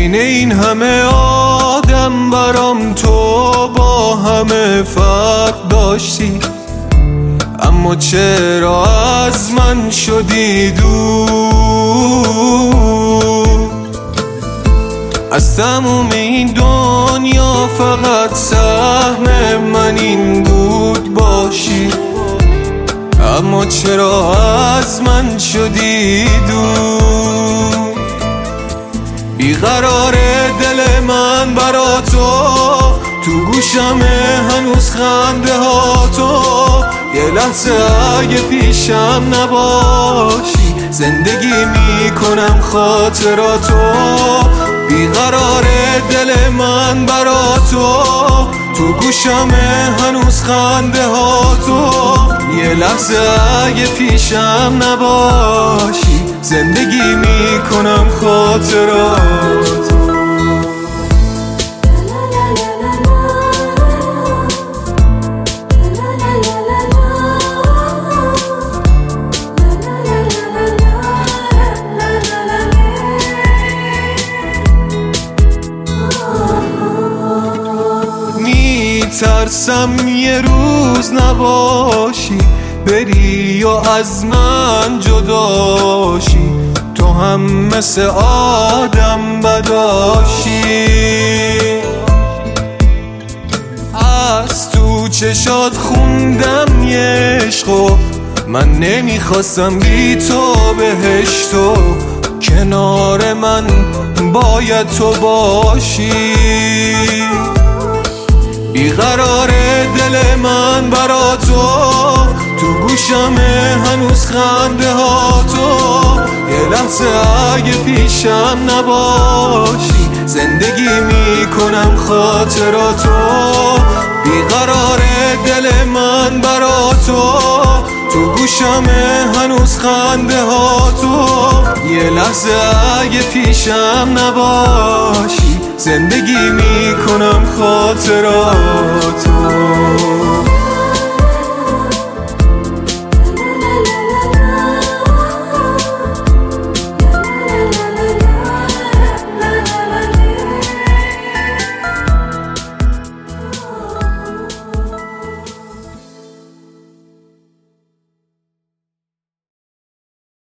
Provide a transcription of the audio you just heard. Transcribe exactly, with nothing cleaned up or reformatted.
بین این همه آدم برام تو با همه فرق داشتی، اما چرا از من شدی دور؟ از تموم این دنیا فقط سهم من این بود باشی، اما چرا از من شدی دور؟ بیقرار دل من برا تو، تو گوشمه هنوز خنده ها تو. یه لحظه اگه پیشم نباشی زندگی میکنم خاطراتو. بیقرار دل من برا تو، تو گوشمه هنوز خنده ها تو. یه لحظه اگه پیشم نباشی زندگی میکنم خاطراتو. ترسم یه روز نباشی بری و از من جداشی، تو هم مثل آدم بداشی. از تو چشات خوندم یه عشقو، من نمیخواستم بی تو بهشتو. کنار من باید تو باشی. بیقرار دل من برا تو، تو گوشمه هنوز خنده ها تو. یه لحظه اگه پیشم نباشی زندگی میکنم خاطراتو. بیقرار دل من برا تو، تو گوشمه هنوز خنده ها تو. یه لحظه اگه پیشم نباشی زندگی میکنم خاطراتو.